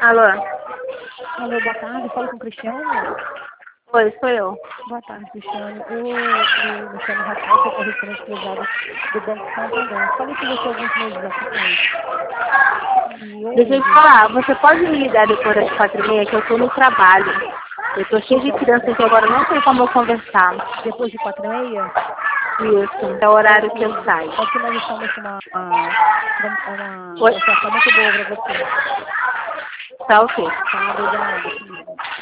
Alô? Alô, boa tarde. Falo com o Cristiano. Oi, sou eu. Boa tarde, Cristiano. Eu me chamo Raquel, sou correspondente cruzado do Banco Santander. Falei com você alguns meses atrás. E Deixa eu hoje, te falar, você pode me ligar depois das 4h30 que eu tô no trabalho. Eu tô cheia de criança aqui agora, não sei como eu conversar. depois de 4h30, Isso, é o horário que eu saio. é que nós estamos com uma Oi? oferta muito boa para você. Tá ok. Tá, obrigada.